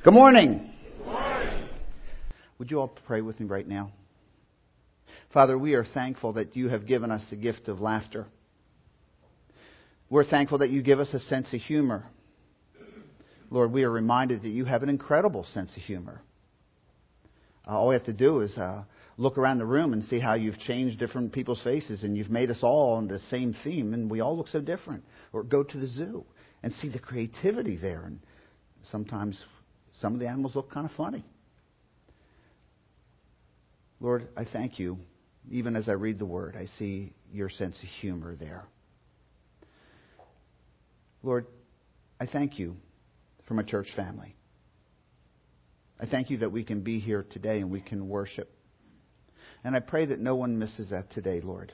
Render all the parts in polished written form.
Good morning. Good morning. Would you all pray with me right now? Father, we are thankful that you have given us the gift of laughter. We're thankful that you give us a sense of humor. Lord, we are reminded that you have an incredible sense of humor. All we have to do is look around the room and see how you've changed different people's faces, and you've made us all on the same theme, and we all look so different. Or go to the zoo and see the creativity there. And sometimes some of the animals look kind of funny. Lord, I thank you. Even as I read the Word, I see your sense of humor there. Lord, I thank you for my church family. I thank you that we can be here today and we can worship. And I pray that no one misses that today, Lord.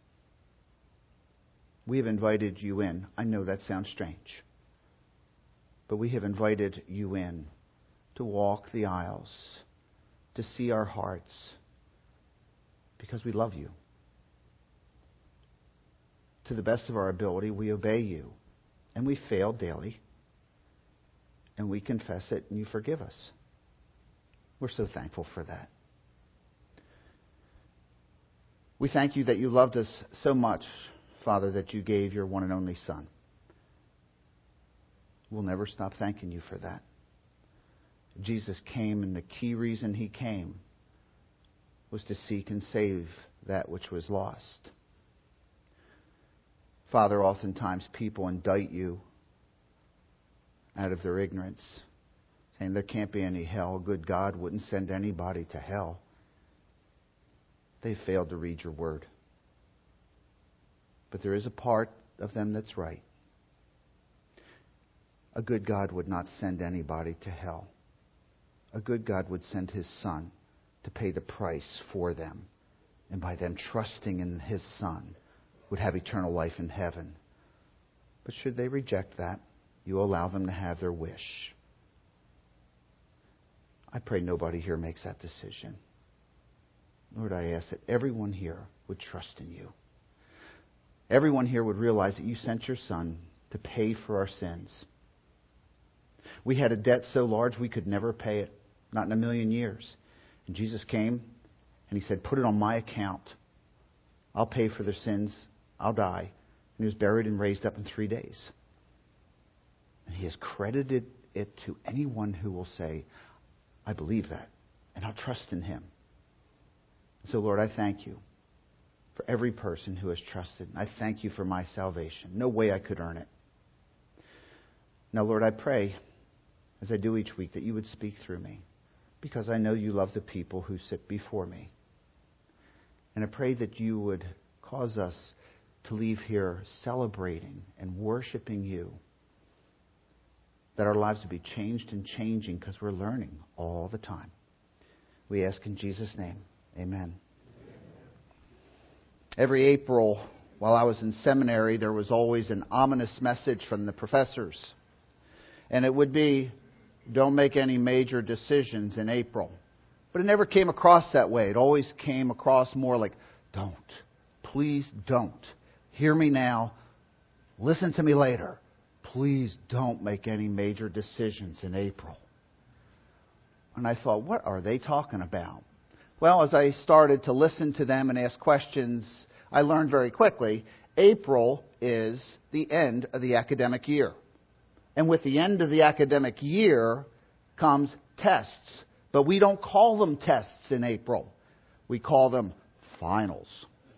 We have invited you in. I know that sounds strange. But we have invited you in to walk the aisles, to see our hearts, because we love you. To the best of our ability, we obey you. And we fail daily. And we confess it, and you forgive us. We're so thankful for that. We thank you that you loved us so much, Father, that you gave your one and only Son. We'll never stop thanking you for that. Jesus came, and the key reason he came was to seek and save that which was lost. Father, oftentimes people indict you out of their ignorance, saying there can't be any hell. Good God wouldn't send anybody to hell. They failed to read your word. But there is a part of them that's right. A good God would not send anybody to hell. A good God would send his Son to pay the price for them. And by them trusting in his Son, would have eternal life in heaven. But should they reject that, you allow them to have their wish. I pray nobody here makes that decision. Lord, I ask that everyone here would trust in you. Everyone here would realize that you sent your Son to pay for our sins. We had a debt so large we could never pay it, not in a million years. And Jesus came and he said, put it on my account. I'll pay for their sins. I'll die. And he was buried and raised up in 3 days. And he has credited it to anyone who will say, I believe that, and I'll trust in him. So, Lord, I thank you for every person who has trusted. I thank you for my salvation. No way I could earn it. Now, Lord, I pray, as I do each week, that you would speak through me, because I know you love the people who sit before me. And I pray that you would cause us to leave here celebrating and worshiping you. That our lives would be changed and changing because we're learning all the time. We ask in Jesus' name. Amen. Every April, while I was in seminary, there was always an ominous message from the professors. And it would be, don't make any major decisions in April. But it never came across that way. It always came across more like, don't. Please don't. Hear me now. Listen to me later. Please don't make any major decisions in April. And I thought, what are they talking about? Well, as I started to listen to them and ask questions, I learned very quickly, April is the end of the academic year. And with the end of the academic year comes tests. But we don't call them tests in April. We call them finals.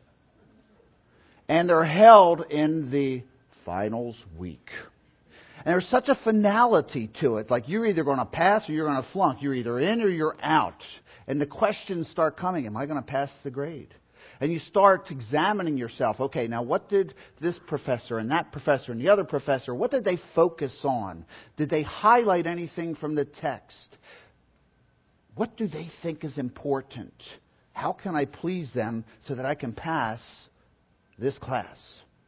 And they're held in the finals week. And there's such a finality to it. Like you're either going to pass or you're going to flunk. You're either in or you're out. And the questions start coming. Am I going to pass the grade? And you start examining yourself. Okay, now what did this professor and that professor and the other professor, what did they focus on? Did they highlight anything from the text? What do they think is important? How can I please them so that I can pass this class?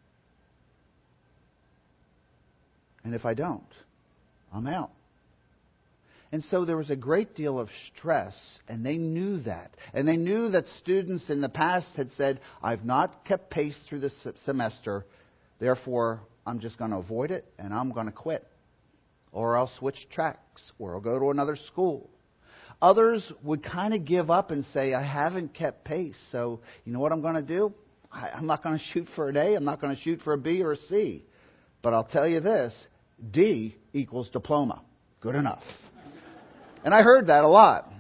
And if I don't, I'm out. And so there was a great deal of stress, and they knew that. And they knew that students in the past had said, I've not kept pace through the semester, therefore I'm just going to avoid it and I'm going to quit. or I'll switch tracks, or I'll go to another school. Others would kind of give up and say, I haven't kept pace, so you know what I'm going to do? I'm not going to shoot for an A, I'm not going to shoot for a B or a C. But I'll tell you this, D equals diploma. Good enough. And I heard that a lot.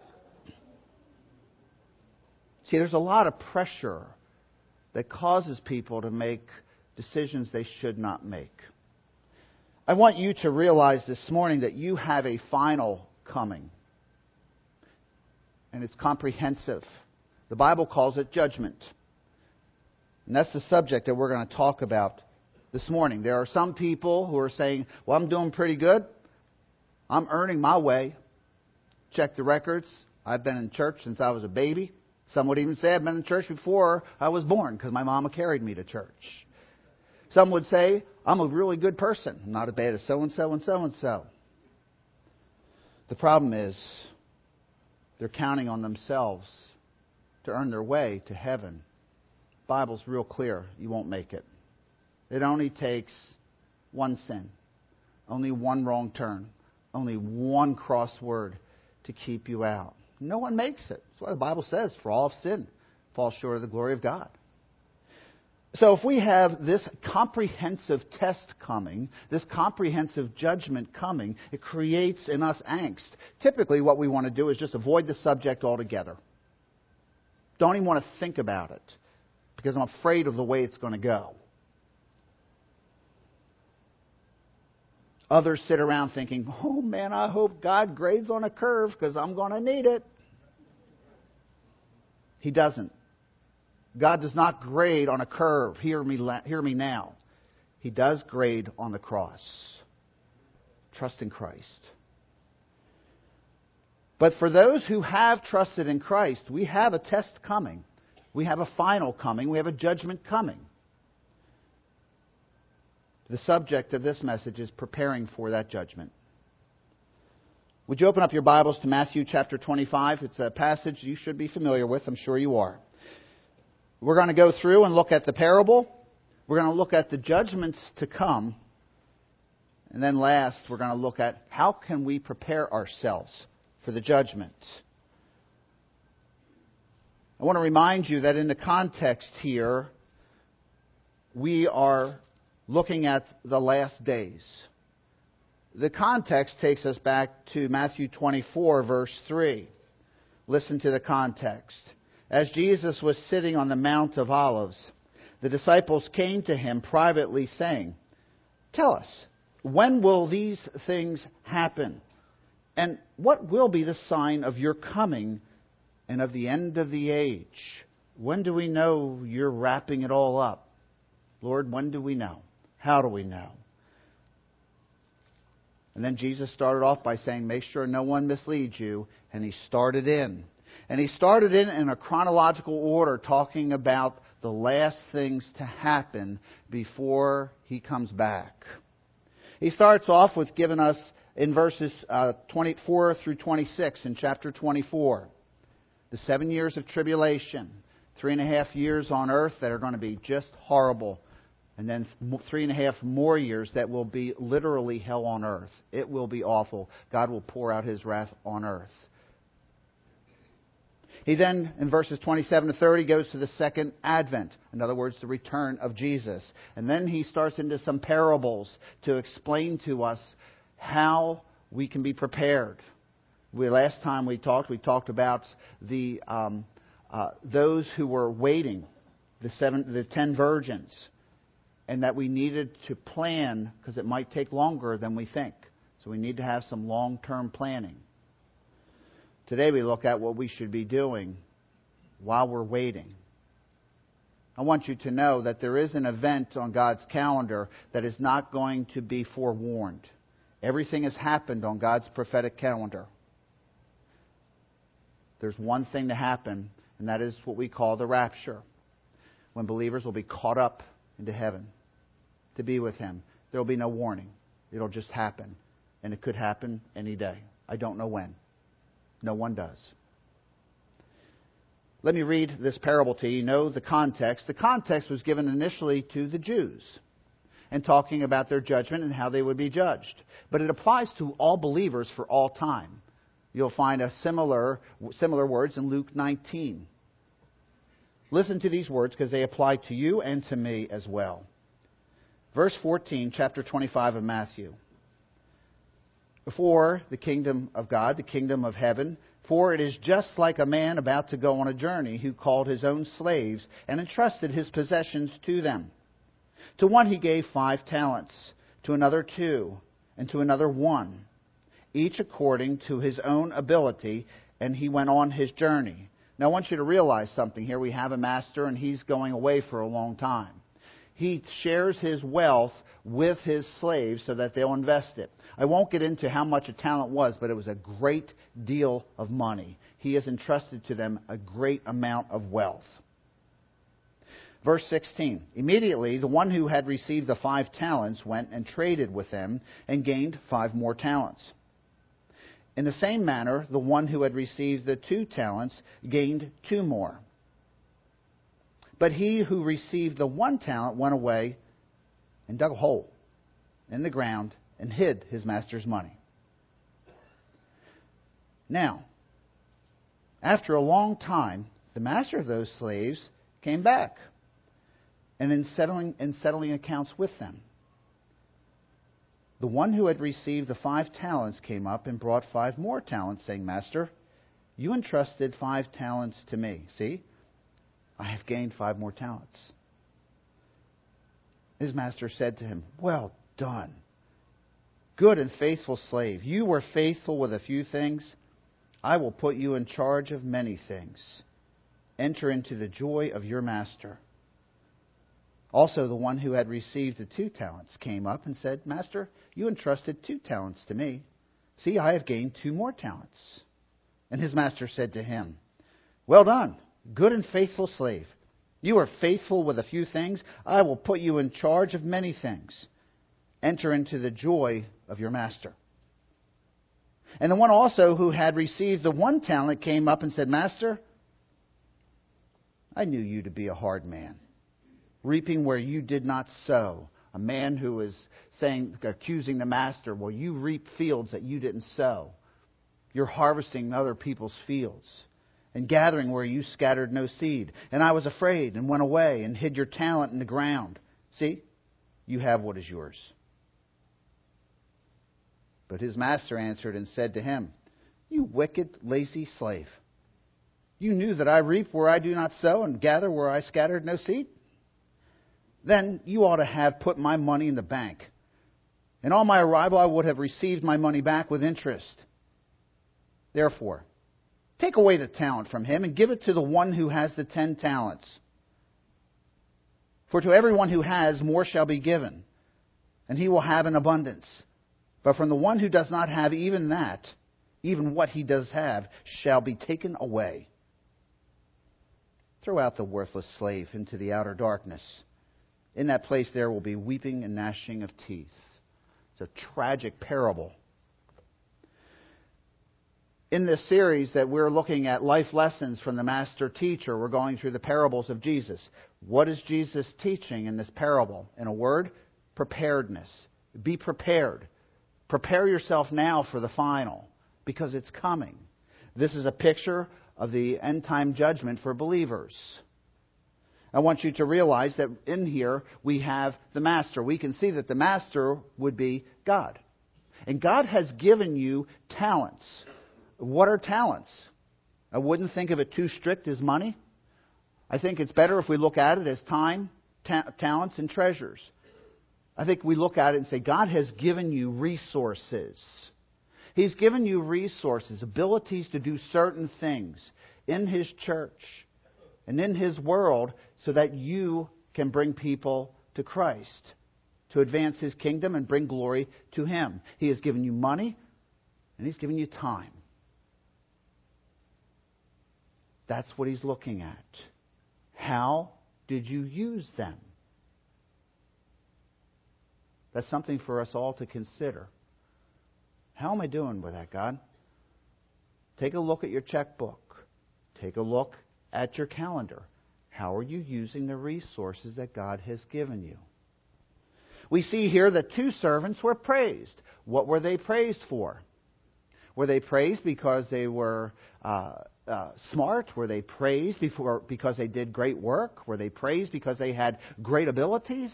See, there's a lot of pressure that causes people to make decisions they should not make. I want you to realize this morning that you have a final coming. And it's comprehensive. The Bible calls it judgment. And that's the subject that we're going to talk about this morning. There are some people who are saying, well, I'm doing pretty good. I'm earning my way. Check the records. I've been in church since I was a baby. Some would even say I've been in church before I was born because my mama carried me to church. Some would say, I'm a really good person. I'm not as bad as so-and-so and so-and-so. The problem is, they're counting on themselves to earn their way to heaven. The Bible's real clear. You won't make it. It only takes one sin, only one wrong turn, only one cross word to keep you out. No one makes it. That's why the Bible says, for all have sinned, fall short of the glory of God. So if we have this comprehensive test coming, this comprehensive judgment coming, it creates in us angst. Typically what we want to do is just avoid the subject altogether. Don't even want to think about it because I'm afraid of the way it's going to go. Others sit around thinking, oh man, I hope God grades on a curve because I'm going to need it. He doesn't. God does not grade on a curve. Hear me now. He does grade on the cross. Trust in Christ. But for those who have trusted in Christ, we have a test coming. We have a final coming. We have a judgment coming. The subject of this message is preparing for that judgment. Would you open up your Bibles to Matthew chapter 25? It's a passage you should be familiar with. I'm sure you are. We're going to go through and look at the parable. We're going to look at the judgments to come. And then last, we're going to look at how can we prepare ourselves for the judgment. I want to remind you that in the context here, we are looking at the last days. The context takes us back to Matthew 24, verse 3. Listen to the context. As Jesus was sitting on the Mount of Olives, the disciples came to him privately saying, tell us, when will these things happen? And what will be the sign of your coming and of the end of the age? When do we know you're wrapping it all up? Lord, when do we know? How do we know? And then Jesus started off by saying, make sure no one misleads you. And he started in. And he started in a chronological order, talking about the last things to happen before he comes back. He starts off with giving us in verses 24 through 26 in chapter 24, the 7 years of tribulation, 3.5 years on earth that are going to be just horrible. And then 3.5 more years that will be literally hell on earth. It will be awful. God will pour out his wrath on earth. He then, in verses 27 to 30, goes to the second advent. In other words, the return of Jesus. And then he starts into some parables to explain to us how we can be prepared. Last time we talked about the those who were waiting, the 10 virgins, and that we needed to plan because it might take longer than we think. So we need to have some long-term planning. Today we look at what we should be doing while we're waiting. I want you to know that there is an event on God's calendar that is not going to be forewarned. Everything has happened on God's prophetic calendar. There's one thing to happen, and that is what we call the rapture, when believers will be caught up into heaven to be with Him. There will be no warning. It'll just happen, and it could happen any day. I don't know when. No one does. Let me read this parable to you. You know the context. The context was given initially to the Jews. and talking about their judgment and how they would be judged. But it applies to all believers for all time. You'll find similar words in Luke 19. Listen to these words because they apply to you and to me as well. Verse 14, chapter 25 of Matthew. For the kingdom of God, the kingdom of heaven, for it is just like a man about to go on a journey who called his own slaves and entrusted his possessions to them. To one he gave 5 talents, to another 2, and to another 1, each according to his own ability, and he went on his journey. Now I want you to realize something here. We have a master and he's going away for a long time. He shares his wealth with his slaves so that they'll invest it. I won't get into how much a talent was, but it was a great deal of money. He has entrusted to them a great amount of wealth. Verse 16, immediately the one who had received the 5 talents went and traded with them and gained 5 more talents. In the same manner, the one who had received the 2 talents gained 2 more. But he who received the 1 talent went away and dug a hole in the ground and hid his master's money. Now, after a long time, the master of those slaves came back, and in settling accounts with them, the one who had received the 5 talents came up and brought 5 more talents, saying, Master, you entrusted 5 talents to me. See, I have gained 5 more talents. His master said to him, Well done, good and faithful slave. You were faithful with a few things. I will put you in charge of many things. Enter into the joy of your master. Also, the one who had received the 2 talents came up and said, Master, you entrusted 2 talents to me. See, I have gained 2 more talents. And his master said to him, Well done, good and faithful slave. You are faithful with a few things. I will put you in charge of many things. Enter into the joy of your master. And the one also who had received the 1 talent came up and said, Master, I knew you to be a hard man, reaping where you did not sow. A man who is accusing the master, well, you reap fields that you didn't sow. You're harvesting other people's fields and gathering where you scattered no seed. And I was afraid and went away and hid your talent in the ground. See, you have what is yours. But his master answered and said to him, You wicked, lazy slave. You knew that I reap where I do not sow and gather where I scattered no seed? Then you ought to have put my money in the bank. And on my arrival I would have received my money back with interest. Therefore, take away the talent from him and give it to the one who has the 10 talents. For to everyone who has, more shall be given, and he will have an abundance. But from the one who does not have even that, even what he does have, shall be taken away. Throw out the worthless slave into the outer darkness. In that place there will be weeping and gnashing of teeth. It's a tragic parable. In this series that we're looking at life lessons from the Master Teacher, we're going through the parables of Jesus. What is Jesus teaching in this parable? In a word, preparedness. Be prepared. Prepare yourself now for the final, because it's coming. This is a picture of the end-time judgment for believers. I want you to realize that in here we have the Master. We can see that the Master would be God. And God has given you talents. What are talents? I wouldn't think of it too strict as money. I think it's better if we look at it as time, talents, and treasures. I think we look at it and say, God has given you resources. He's given you resources, abilities to do certain things in His church and in His world so that you can bring people to Christ, to advance His kingdom and bring glory to Him. He has given you money and He's given you time. That's what He's looking at. How did you use them? That's something for us all to consider. How am I doing with that, God? Take a look at your checkbook. Take a look at your calendar. How are you using the resources that God has given you? We see here that 2 servants were praised. What were they praised for? Were they praised because they were smart? Were they praised because they did great work? Were they praised because they had great abilities?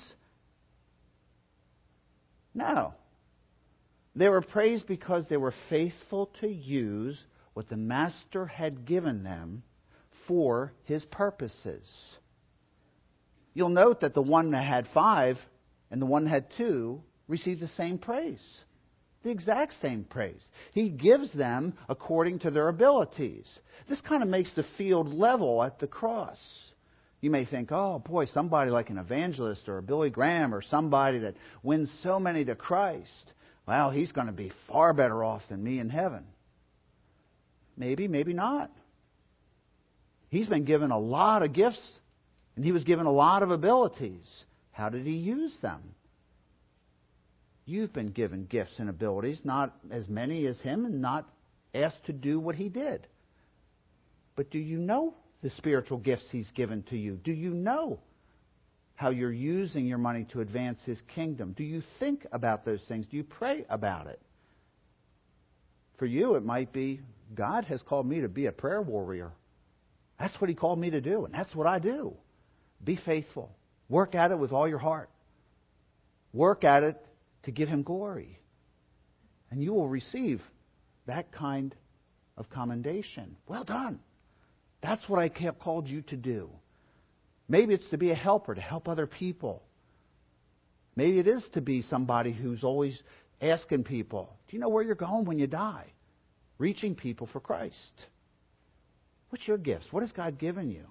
No. They were praised because they were faithful to use what the Master had given them for His purposes. You'll note that the one that had 5 and the one that had 2 received the same praise. The exact same praise. He gives them according to their abilities. This kind of makes the field level at the cross. You may think, oh boy, somebody like an evangelist or a Billy Graham or somebody that wins so many to Christ, well, he's going to be far better off than me in heaven. Maybe, maybe not. He's been given a lot of gifts, and he was given a lot of abilities. How did he use them? You've been given gifts and abilities, not as many as him, and not asked to do what he did. But do you know the spiritual gifts he's given to you? Do you know how you're using your money to advance his kingdom? Do you think about those things? Do you pray about it? For you, it might be, God has called me to be a prayer warrior. That's what he called me to do, and that's what I do. Be faithful. Work at it with all your heart. Work at it to give him glory. And you will receive that kind of commendation. Well done. That's what I called you to do. Maybe it's to be a helper, to help other people. Maybe it is to be somebody who's always asking people, do you know where you're going when you die? Reaching people for Christ. What's your gifts? What has God given you?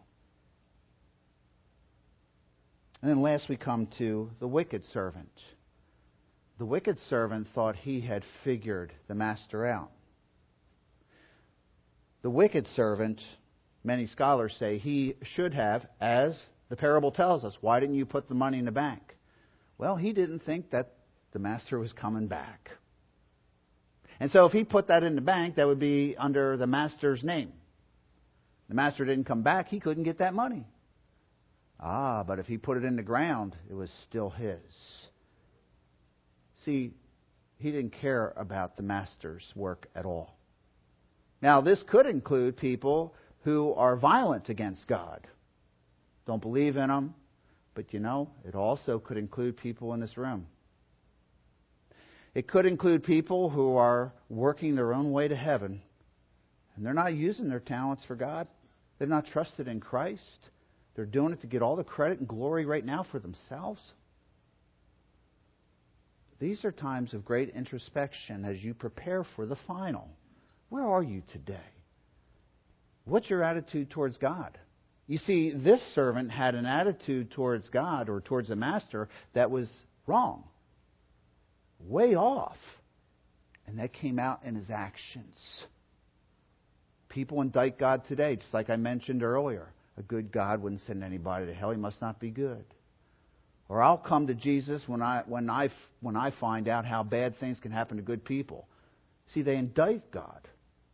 And then last we come to the wicked servant. The wicked servant thought he had figured the master out. The wicked servant, many scholars say, he should have, as the parable tells us, why didn't you put the money in the bank? Well, he didn't think that the master was coming back. And so if he put that in the bank, that would be under the master's name. The master didn't come back, he couldn't get that money. But if he put it in the ground, it was still his. See, he didn't care about the master's work at all. Now, this could include people who are violent against God. Don't believe in him. But it also could include people in this room. It could include people who are working their own way to heaven. And they're not using their talents for God. They've not trusted in Christ. They're doing it to get all the credit and glory right now for themselves. These are times of great introspection as you prepare for the final. Where are you today? What's your attitude towards God? You see, this servant had an attitude towards God or towards the master that was wrong. Way off. And that came out in his actions. People indict God today, just like I mentioned earlier. A good God wouldn't send anybody to hell. He must not be good. Or I'll come to Jesus when I find out how bad things can happen to good people. See, they indict God.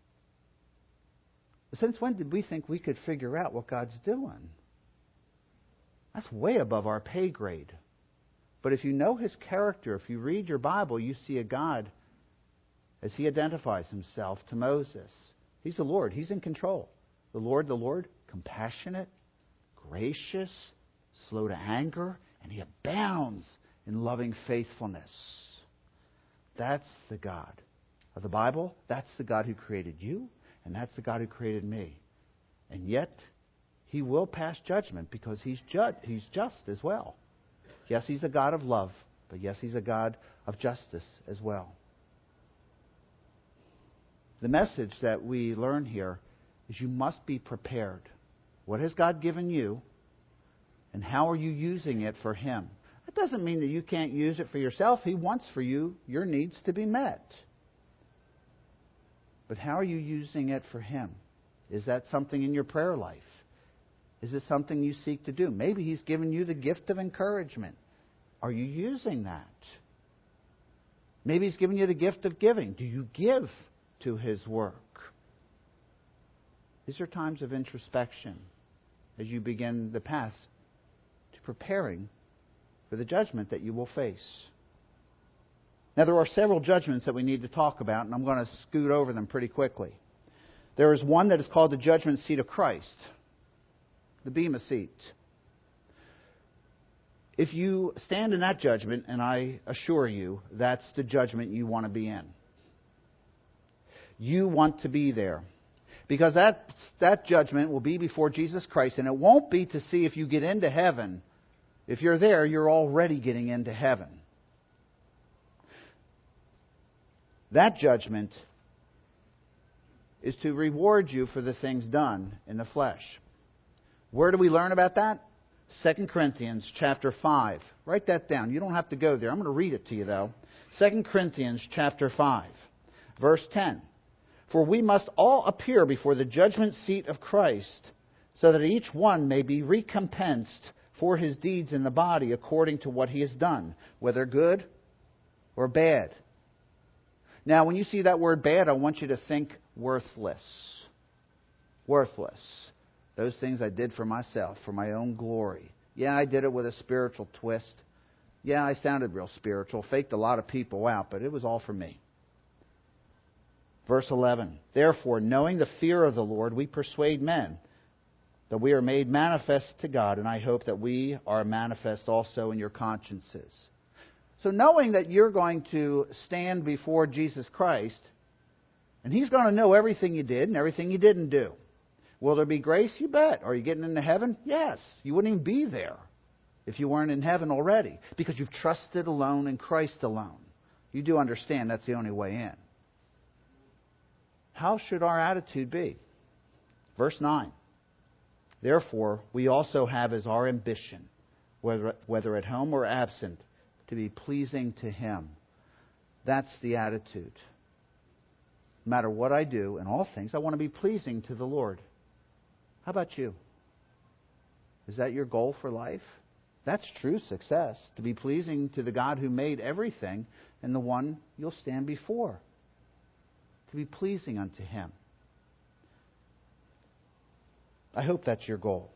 Since when did we think we could figure out what God's doing? That's way above our pay grade. But if you know his character, if you read your Bible, you see a God as he identifies himself to Moses. He's the Lord. He's in control. The Lord, compassionate, gracious, slow to anger, and he abounds in loving faithfulness. That's the God of the Bible. That's the God who created you, and that's the God who created me. And yet, he will pass judgment because he's just as well. Yes, he's a God of love, but yes, he's a God of justice as well. The message that we learn here is you must be prepared. What has God given you, and how are you using it for him? That doesn't mean that you can't use it for yourself. He wants for you, your needs to be met. But how are you using it for him? Is that something in your prayer life? Is it something you seek to do? Maybe he's given you the gift of encouragement. Are you using that? Maybe he's given you the gift of giving. Do you give to his work? These are times of introspection as you begin the path to preparing for the judgment that you will face. Now, there are several judgments that we need to talk about, and I'm going to scoot over them pretty quickly. There is one that is called the judgment seat of Christ, the Bema seat. If you stand in that judgment, and I assure you, that's the judgment you want to be in. You want to be there. Because that judgment will be before Jesus Christ, and it won't be to see if you get into heaven. If you're there, you're already getting into heaven. That judgment is to reward you for the things done in the flesh. Where do we learn about that? 2 Corinthians chapter 5. Write that down. You don't have to go there. I'm going to read it to you, though. 2 Corinthians chapter 5, verse 10. For we must all appear before the judgment seat of Christ, so that each one may be recompensed for his deeds in the body according to what he has done, whether good or bad. Now, when you see that word bad, I want you to think worthless. Worthless. Those things I did for myself, for my own glory. Yeah, I did it with a spiritual twist. Yeah, I sounded real spiritual, faked a lot of people out, but it was all for me. Verse 11, therefore, knowing the fear of the Lord, we persuade men that we are made manifest to God, and I hope that we are manifest also in your consciences. So knowing that you're going to stand before Jesus Christ, and He's going to know everything you did and everything you didn't do. Will there be grace? You bet. Are you getting into heaven? Yes. You wouldn't even be there if you weren't in heaven already, because you've trusted alone in Christ alone. You do understand that's the only way in. How should our attitude be? Verse 9. Therefore, we also have as our ambition, whether at home or absent, to be pleasing to Him. That's the attitude. No matter what I do, in all things, I want to be pleasing to the Lord. How about you? Is that your goal for life? That's true success, to be pleasing to the God who made everything and the one you'll stand before. To be pleasing unto Him. I hope that's your goal.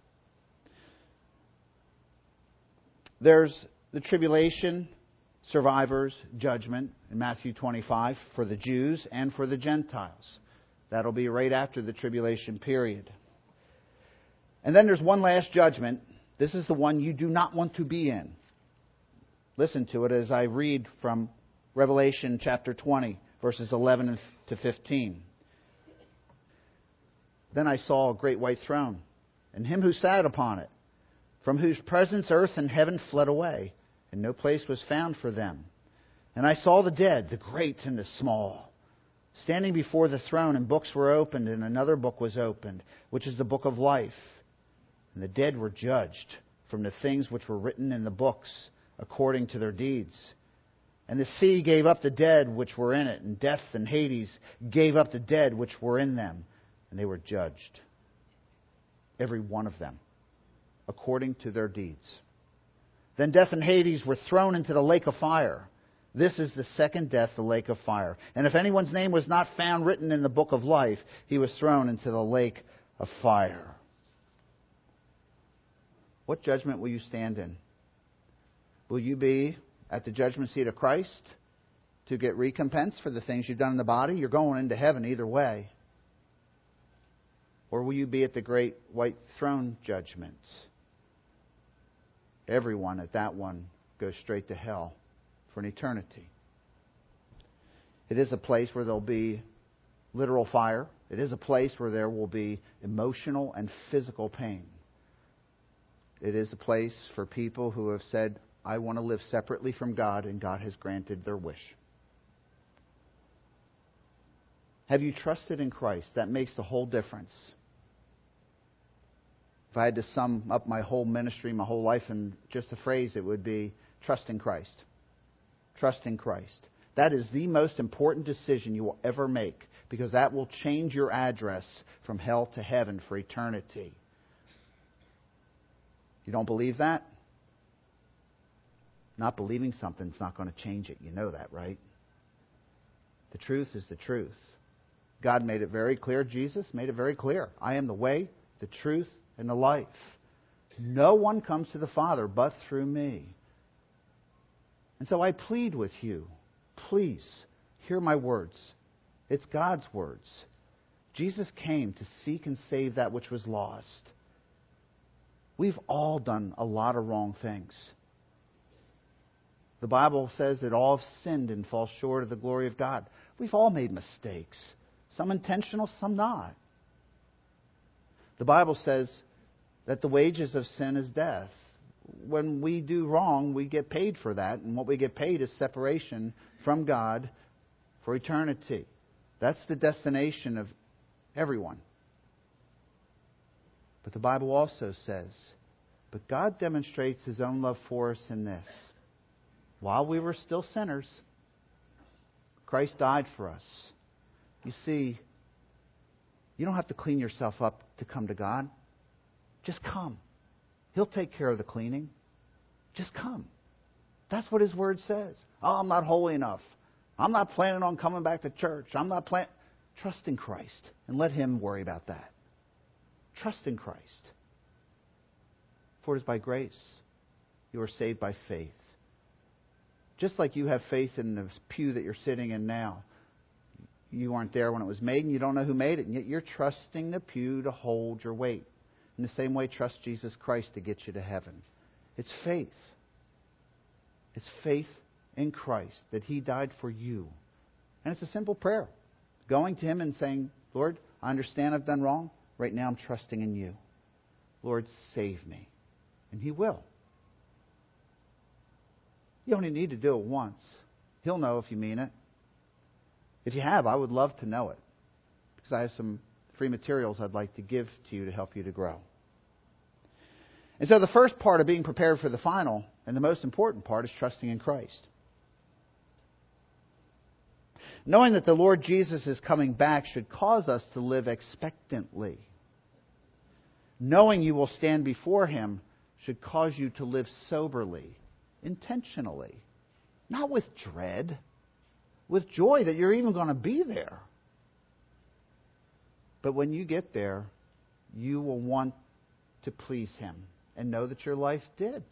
There's the tribulation survivors' judgment in Matthew 25 for the Jews and for the Gentiles. That'll be right after the tribulation period. And then there's one last judgment. This is the one you do not want to be in. Listen to it as I read from Revelation chapter 20, verses 11 to 15. Then I saw a great white throne, and Him who sat upon it, from whose presence earth and heaven fled away, and no place was found for them. And I saw the dead, the great and the small, standing before the throne, and books were opened, and another book was opened, which is the book of life. And the dead were judged from the things which were written in the books, according to their deeds. And the sea gave up the dead which were in it, and death and Hades gave up the dead which were in them, and they were judged, every one of them, according to their deeds. Then death and Hades were thrown into the lake of fire. This is the second death, the lake of fire. And if anyone's name was not found written in the book of life, he was thrown into the lake of fire. What judgment will you stand in? Will you be at the judgment seat of Christ to get recompense for the things you've done in the body? You're going into heaven either way. Or will you be at the great white throne judgment? Everyone at that one goes straight to hell for an eternity. It is a place where there'll be literal fire. It is a place where there will be emotional and physical pain. It is a place for people who have said, I want to live separately from God, and God has granted their wish. Have you trusted in Christ? That makes the whole difference. If I had to sum up my whole ministry, my whole life in just a phrase, it would be trust in Christ. Trust in Christ. That is the most important decision you will ever make, because that will change your address from hell to heaven for eternity. You don't believe that? Not believing something's not going to change it. You know that, right? The truth is the truth. God made it very clear. Jesus made it very clear. I am the way, the truth, and the life. No one comes to the Father but through me. And so I plead with you, please hear my words. It's God's words. Jesus came to seek and save that which was lost. We've all done a lot of wrong things. The Bible says that all have sinned and fall short of the glory of God. We've all made mistakes. Some intentional, some not. The Bible says that the wages of sin is death. When we do wrong, we get paid for that. And what we get paid is separation from God for eternity. That's the destination of everyone. But the Bible also says, but God demonstrates His own love for us in this. While we were still sinners, Christ died for us. You see, you don't have to clean yourself up to come to God. Just come. He'll take care of the cleaning. Just come. That's what His Word says. Oh, I'm not holy enough. I'm not planning on coming back to church. Trust in Christ and let Him worry about that. Trust in Christ. For it is by grace you are saved by faith. Just like you have faith in the pew that you're sitting in now. You weren't there when it was made and you don't know who made it, and yet you're trusting the pew to hold your weight. In the same way, trust Jesus Christ to get you to heaven. It's faith. It's faith in Christ that He died for you. And it's a simple prayer. Going to Him and saying, Lord, I understand I've done wrong. Right now I'm trusting in You. Lord, save me. And He will. You only need to do it once. He'll know if you mean it. If you have, I would love to know it. Because I have some free materials I'd like to give to you to help you to grow. And so the first part of being prepared for the final, and the most important part, is trusting in Christ. Knowing that the Lord Jesus is coming back should cause us to live expectantly. Knowing you will stand before Him should cause you to live soberly, intentionally, not with dread, with joy that you're even going to be there. But when you get there, you will want to please Him and know that your life did.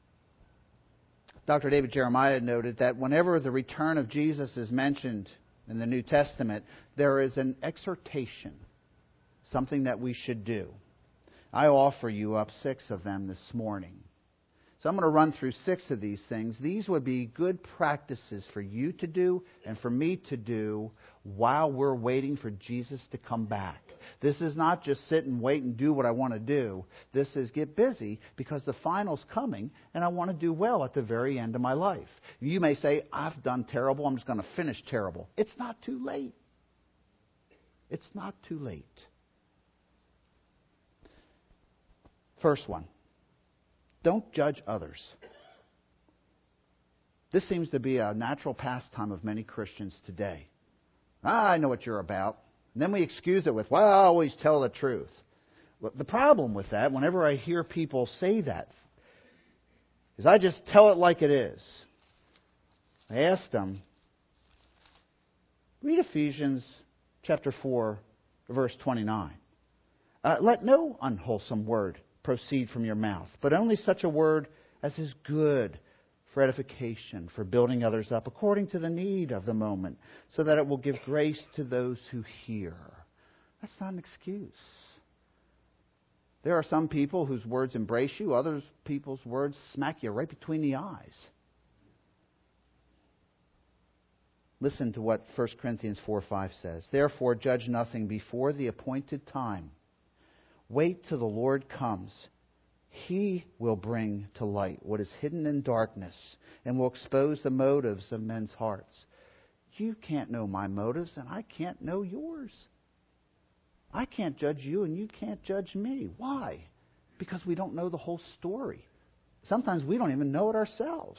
Dr. David Jeremiah noted that whenever the return of Jesus is mentioned in the New Testament, there is an exhortation, something that we should do. I offer you up 6 of them this morning. So I'm going to run through 6 of these things. These would be good practices for you to do and for me to do while we're waiting for Jesus to come back. This is not just sit and wait and do what I want to do. This is get busy because the final's coming and I want to do well at the very end of my life. You may say, I've done terrible. I'm just going to finish terrible. It's not too late. It's not too late. First one. Don't judge others. This seems to be a natural pastime of many Christians today. I know what you're about. And then we excuse it with, well, I always tell the truth. Well, the problem with that, whenever I hear people say that, is I just tell it like it is. I ask them, read Ephesians chapter 4, verse 29. Let no unwholesome word proceed from your mouth, but only such a word as is good for edification, for building others up according to the need of the moment, so that it will give grace to those who hear. That's not an excuse. There are some people whose words embrace you, other people's words smack you right between the eyes. Listen to what 1 Corinthians 4:5 says. Therefore, judge nothing before the appointed time. Wait till the Lord comes. He will bring to light what is hidden in darkness and will expose the motives of men's hearts. You can't know my motives and I can't know yours. I can't judge you and you can't judge me. Why? Because we don't know the whole story. Sometimes we don't even know it ourselves.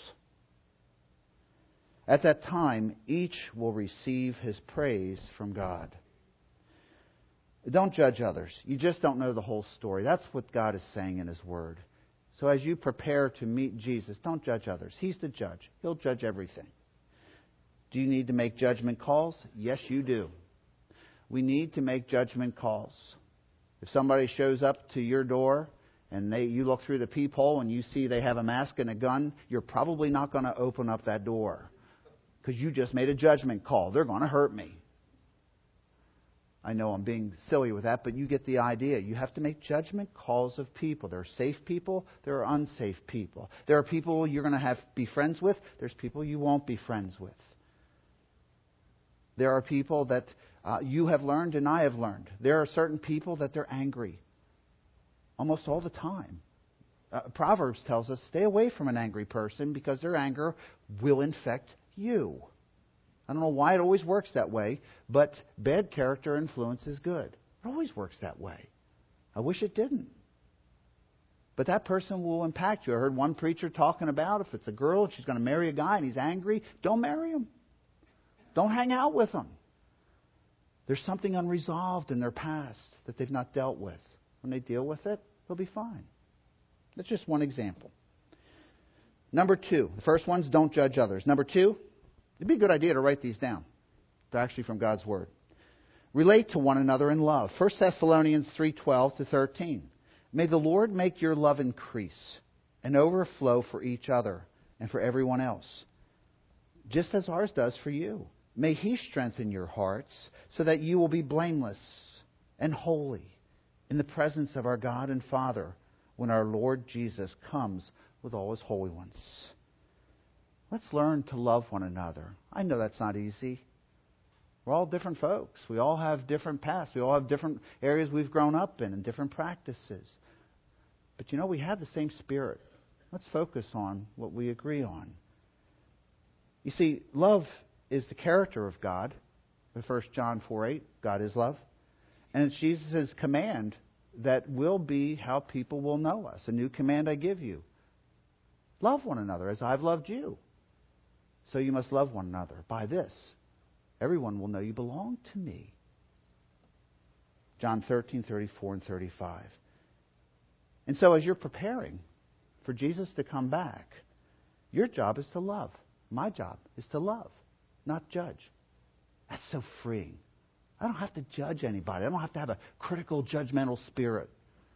At that time, each will receive his praise from God. Don't judge others. You just don't know the whole story. That's what God is saying in His Word. So as you prepare to meet Jesus, don't judge others. He's the judge. He'll judge everything. Do you need to make judgment calls? Yes, you do. We need to make judgment calls. If somebody shows up to your door and you look through the peephole and you see they have a mask and a gun, you're probably not going to open up that door because you just made a judgment call. They're going to hurt me. I know I'm being silly with that, but you get the idea. You have to make judgment calls of people. There are safe people. There are unsafe people. There are people you're going to be friends with. There's people you won't be friends with. There are people that you have learned and I have learned. There are certain people that they're angry almost all the time. Proverbs tells us, stay away from an angry person because their anger will infect you. I don't know why it always works that way, but bad character influence is good. It always works that way. I wish it didn't. But that person will impact you. I heard one preacher talking about if it's a girl and she's going to marry a guy and he's angry, don't marry him. Don't hang out with him. There's something unresolved in their past that they've not dealt with. When they deal with it, they'll be fine. That's just one example. Number 2. The first one's don't judge others. Number 2, it'd be a good idea to write these down. They're actually from God's Word. Relate to one another in love. 1 Thessalonians 3:12-13. May the Lord make your love increase and overflow for each other and for everyone else, just as ours does for you. May He strengthen your hearts so that you will be blameless and holy in the presence of our God and Father when our Lord Jesus comes with all His holy ones. Let's learn to love one another. I know that's not easy. We're all different folks. We all have different paths. We all have different areas we've grown up in and different practices. But we have the same Spirit. Let's focus on what we agree on. You see, love is the character of God. 1 John 4:8, God is love. And it's Jesus' command that will be how people will know us. A new command I give you. Love one another as I've loved you. So you must love one another. By this, everyone will know you belong to me. John 13:34 and 35. And so as you're preparing for Jesus to come back, your job is to love. My job is to love, not judge. That's so freeing. I don't have to judge anybody. I don't have to have a critical, judgmental spirit.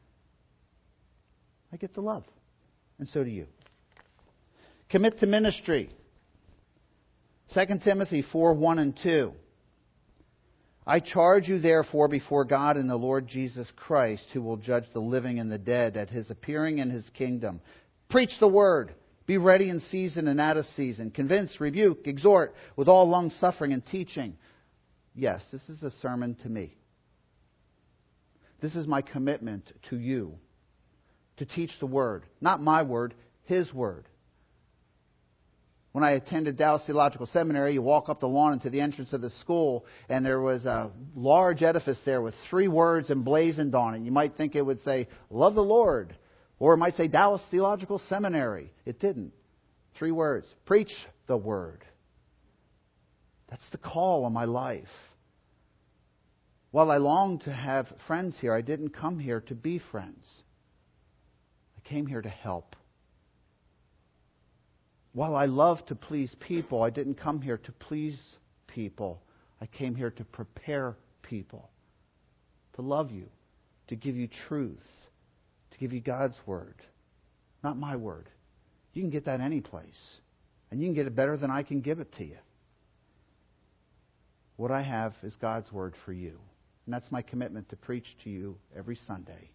I get to love. And so do you. Commit to ministry. 2 Timothy 4:1 and 2. I charge you therefore before God and the Lord Jesus Christ, who will judge the living and the dead at His appearing in His kingdom. Preach the word. Be ready in season and out of season. Convince, rebuke, exhort with all long-suffering and teaching. Yes, this is a sermon to me. This is my commitment to you. To teach the word. Not my word, His word. When I attended Dallas Theological Seminary, you walk up the lawn into the entrance of the school, and there was a large edifice there with 3 words emblazoned on it. You might think it would say, love the Lord. Or it might say Dallas Theological Seminary. It didn't. 3 words. Preach the word. That's the call on my life. While I long to have friends here, I didn't come here to be friends. I came here to help. While I love to please people, I didn't come here to please people. I came here to prepare people, to love you, to give you truth, to give you God's word, not my word. You can get that any place, and you can get it better than I can give it to you. What I have is God's word for you, and that's my commitment to preach to you every Sunday.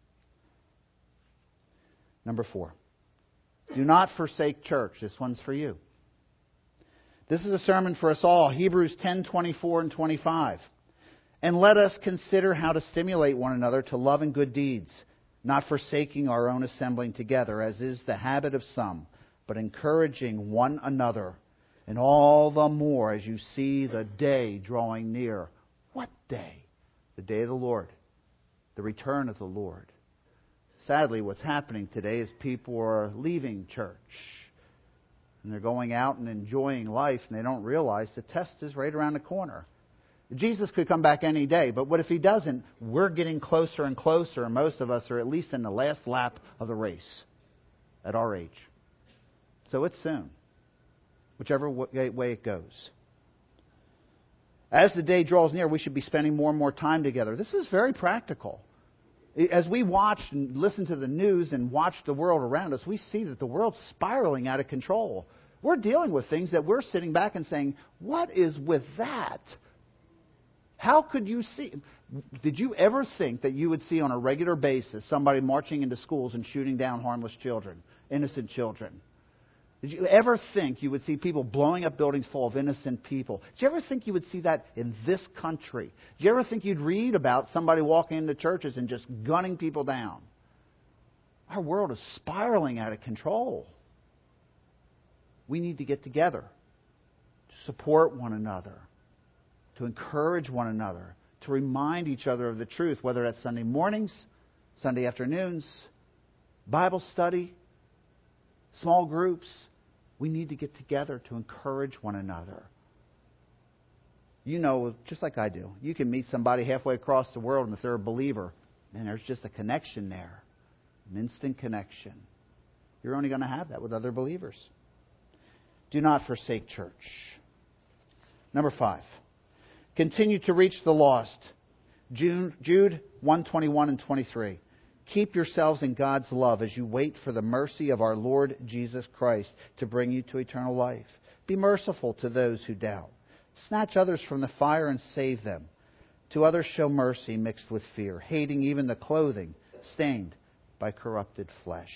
Number 4. Do not forsake church. This one's for you. This is a sermon for us all. Hebrews 10:24 and 25. And let us consider how to stimulate one another to love and good deeds, not forsaking our own assembling together, as is the habit of some, but encouraging one another, and all the more as you see the day drawing near. What day? The day of the Lord, the return of the Lord. Sadly, what's happening today is people are leaving church. And they're going out and enjoying life, and they don't realize the test is right around the corner. Jesus could come back any day, but what if He doesn't? We're getting closer and closer, and most of us are at least in the last lap of the race at our age. So it's soon, whichever way it goes. As the day draws near, we should be spending more and more time together. This is very practical. As we watch and listen to the news and watch the world around us, we see that the world's spiraling out of control. We're dealing with things that we're sitting back and saying, what is with that? How could you see? Did you ever think that you would see on a regular basis somebody marching into schools and shooting down harmless children, innocent children? Did you ever think you would see people blowing up buildings full of innocent people? Did you ever think you would see that in this country? Did you ever think you'd read about somebody walking into churches and just gunning people down? Our world is spiraling out of control. We need to get together to support one another, to encourage one another, to remind each other of the truth, whether that's Sunday mornings, Sunday afternoons, Bible study, small groups. We need to get together to encourage one another. You know, just like I do, you can meet somebody halfway across the world and if they're a believer, and there's just a connection there, an instant connection. You're only going to have that with other believers. Do not forsake church. Number 5, continue to reach the lost. Jude 1:21 and 23. Keep yourselves in God's love as you wait for the mercy of our Lord Jesus Christ to bring you to eternal life. Be merciful to those who doubt. Snatch others from the fire and save them. To others show mercy mixed with fear, hating even the clothing stained by corrupted flesh.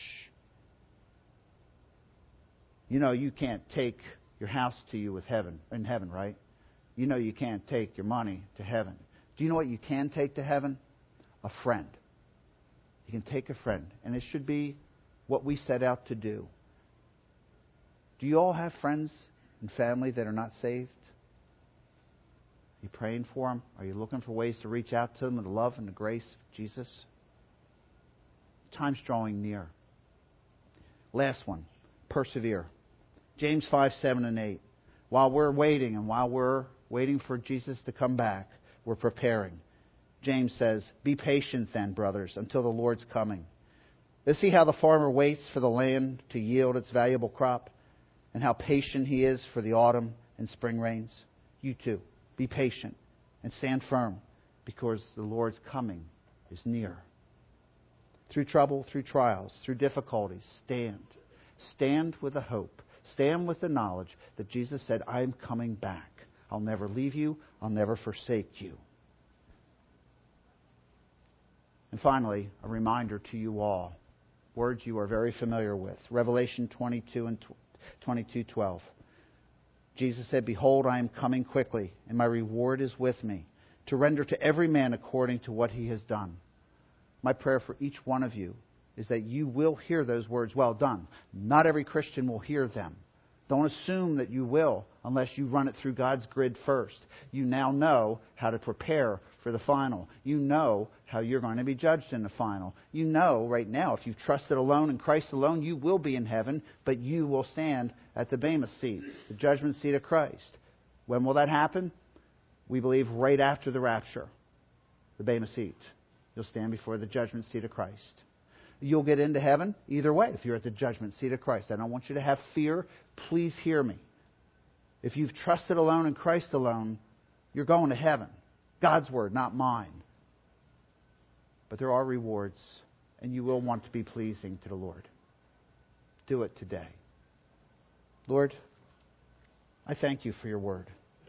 You know you can't take your house to you in heaven, right? You know you can't take your money to heaven. Do you know what you can take to heaven? A friend. You can take a friend, and it should be what we set out to do. Do you all have friends and family that are not saved? Are you praying for them? Are you looking for ways to reach out to them in the love and the grace of Jesus? Time's drawing near. Last one, persevere. James 5:7 and 8. While we're waiting and while we're waiting for Jesus to come back, we're preparing. James says, be patient then, brothers, until the Lord's coming. Let's see how the farmer waits for the land to yield its valuable crop and how patient he is for the autumn and spring rains. You too, be patient and stand firm because the Lord's coming is near. Through trouble, through trials, through difficulties, stand. Stand with a hope. Stand with the knowledge that Jesus said, I am coming back. I'll never leave you. I'll never forsake you. And finally, a reminder to you all, words you are very familiar with. Revelation 22 and 22:12. Jesus said, behold, I am coming quickly, and my reward is with me, to render to every man according to what he has done. My prayer for each one of you is that you will hear those words, well done. Not every Christian will hear them. Don't assume that you will unless you run it through God's grid first. You now know how to prepare for the final. You know how you're going to be judged in the final. You know right now if you've trusted alone in Christ alone, you will be in heaven, but you will stand at the Bema seat, the judgment seat of Christ. When will that happen? We believe right after the rapture, the Bema seat. You'll stand before the judgment seat of Christ. You'll get into heaven either way if you're at the judgment seat of Christ. I don't want you to have fear. Please hear me. If you've trusted alone in Christ alone, you're going to heaven. God's word, not mine. But there are rewards, and you will want to be pleasing to the Lord. Do it today. Lord, I thank you for your word.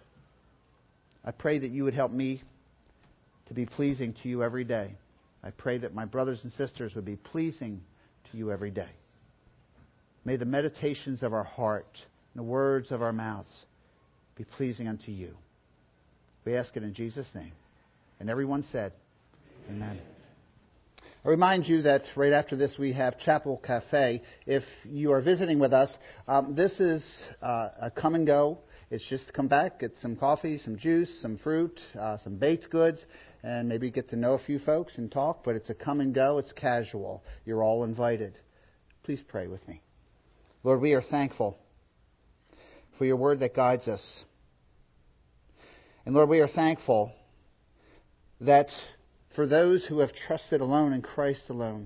I pray that you would help me to be pleasing to you every day. I pray that my brothers and sisters would be pleasing to you every day. May the meditations of our heart and the words of our mouths be pleasing unto you. We ask it in Jesus' name. And everyone said, amen. I remind you that right after this we have Chapel Cafe. If you are visiting with us, this is a come and go. It's just to come back, get some coffee, some juice, some fruit, some baked goods, and maybe get to know a few folks and talk. But it's a come and go. It's casual. You're all invited. Please pray with me. Lord, we are thankful for your word that guides us. And Lord, we are thankful that for those who have trusted alone in Christ alone,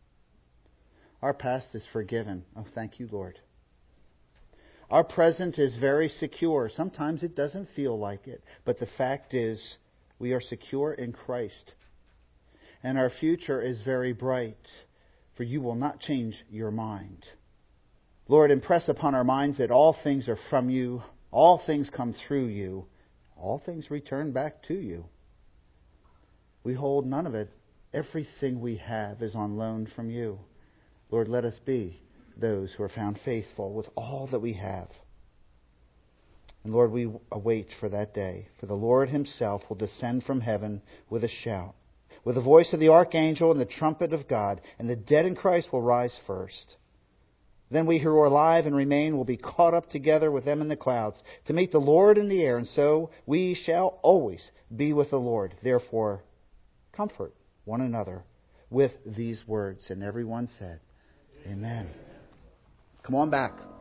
our past is forgiven. Oh, thank you, Lord. Our present is very secure. Sometimes it doesn't feel like it, but the fact is we are secure in Christ. and our future is very bright, for you will not change your mind. Lord, impress upon our minds that all things are from you, all things come through you, all things return back to you. We hold none of it. Everything we have is on loan from you. Lord, let us be those who are found faithful with all that we have. And Lord, we await for that day, for the Lord himself will descend from heaven with a shout, with the voice of the archangel and the trumpet of God, and the dead in Christ will rise first. Then we who are alive and remain will be caught up together with them in the clouds to meet the Lord in the air, and so we shall always be with the Lord. Therefore, comfort one another with these words. And everyone said, Amen. Come on back.